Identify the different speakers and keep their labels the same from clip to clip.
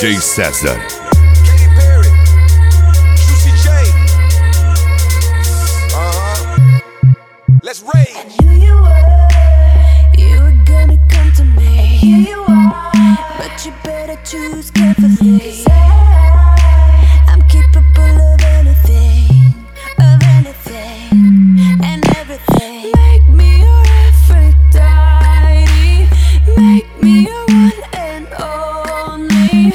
Speaker 1: DJ César.
Speaker 2: Katy Perry, Juicy J. Let's rage.
Speaker 3: I knew you were gonna come to me. And here you are, but you better choose carefully. 'Cause I'm capable of anything, and everything. Make me your Aphrodite, make me your one and only.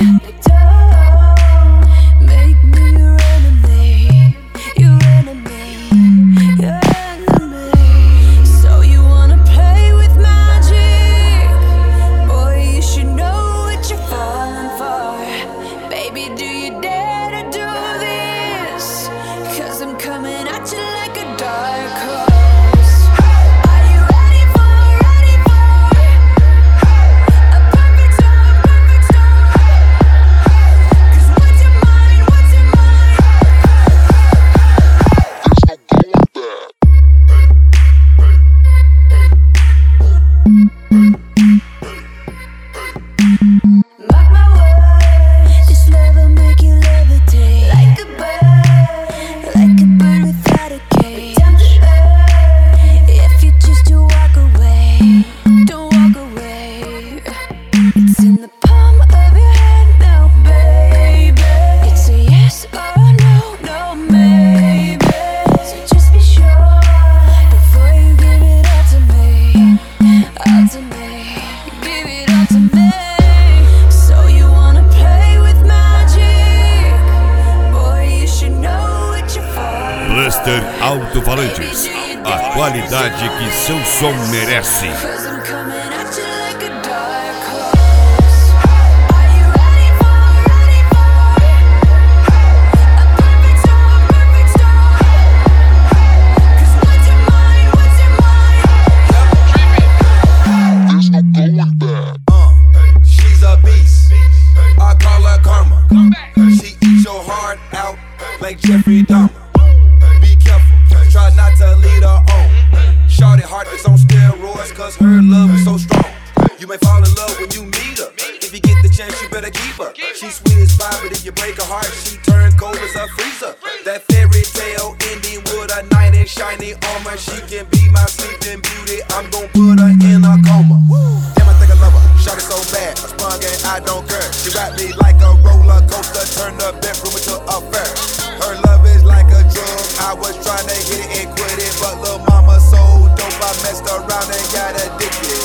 Speaker 3: Don't make me your enemy, your enemy, your enemy. So you wanna play with magic? Boy, you should know what you're falling for. Baby, do you dare to do this? 'Cause I'm coming at you like a dark horse. Are you ready for a perfect storm, perfect storm? 'Cause what's your mind, what's your mind? Mark my words, this love will make you levitate like a bird without a cage. Down to earth, if you choose to walk away, don't walk away. It's in the palm of your hand now, baby. It's a yes or no, no maybe. So just be sure before you give it all to me, all to me. Give it all to me. So you wanna play with magic? Boy, you should know what you're for.
Speaker 1: Blaster Alto-Falantes, a qualidade que seu som merece.
Speaker 3: 'Cause I'm coming at you like a dark horse. Are you ready for a perfect storm, perfect storm? 'Cause what's your mind, what's your mind?
Speaker 2: She's a beast. I call her karma. She eats your heart out like Jeffrey Dahmer. Be careful, try not to lead her on. Shorty heart is on steroids, 'cause her love is so strong. You may fall in love when you meet her. If you get the chance, you better keep her. She's sweet as pie, but if you break her heart, she turn cold as a freezer. That fairy tale ending with a knight in shiny armor. She can be my sleeping beauty. I'm gon' put her in a coma. Damn, I think I love her. Shorty so bad, I sprung and I don't care. She wrapped me like a roller coaster, turned the bedroom into a fair. Her love is like a drug. I was trying to hit it and quit it, but lil' mama so dope, I messed around and got addicted.